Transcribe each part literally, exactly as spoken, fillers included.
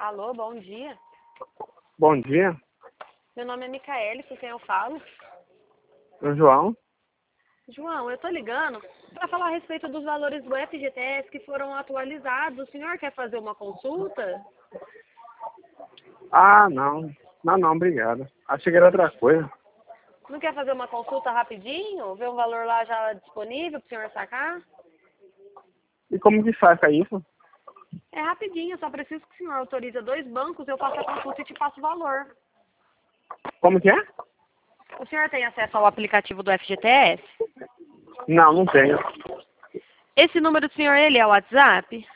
Alô, bom dia. Bom dia, Meu nome é Micaele, com quem eu falo? o João. João, eu tô ligando para falar a respeito dos valores do F G T S que foram atualizados. O senhor quer fazer uma consulta? Ah, não. Não, não, obrigado. Achei que era outra coisa. Não quer fazer uma consulta rapidinho? Ver um valor lá já disponível para o senhor sacar? E como que saca isso? É rapidinho, só preciso que o senhor autorize dois bancos, eu faço a consulta e te passo o valor. Como que é? O senhor tem acesso ao aplicativo do F G T S? Não, não tenho. Esse número do senhor, ele é o WhatsApp?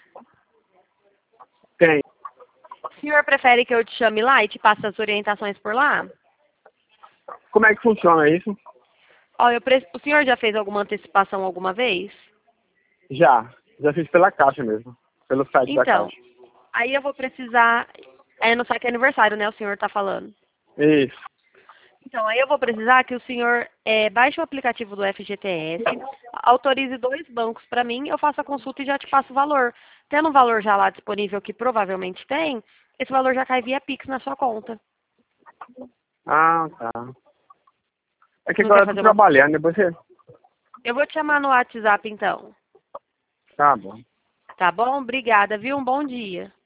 Tem. O senhor prefere que eu te chame lá e te passe as orientações por lá? Como é que funciona isso? Ó, eu pre... O senhor já fez alguma antecipação alguma vez? Já. Já fiz pela Caixa mesmo. Pelo site da Então, Caixa. aí eu vou precisar... É no saque aniversário, né? O senhor tá falando. Isso. Então, aí eu vou precisar que o senhor é, baixe o aplicativo do F G T S, autorize dois bancos para mim, eu faço a consulta e já te passo o valor. Tendo um valor já lá disponível, que provavelmente tem, esse valor já cai via Pix na sua conta. Ah, tá. É que Não quer agora eu tô fazer uma... trabalhando, depois você... Eu vou te chamar no WhatsApp, então. Tá bom. Tá bom? Obrigada, viu? Um bom dia.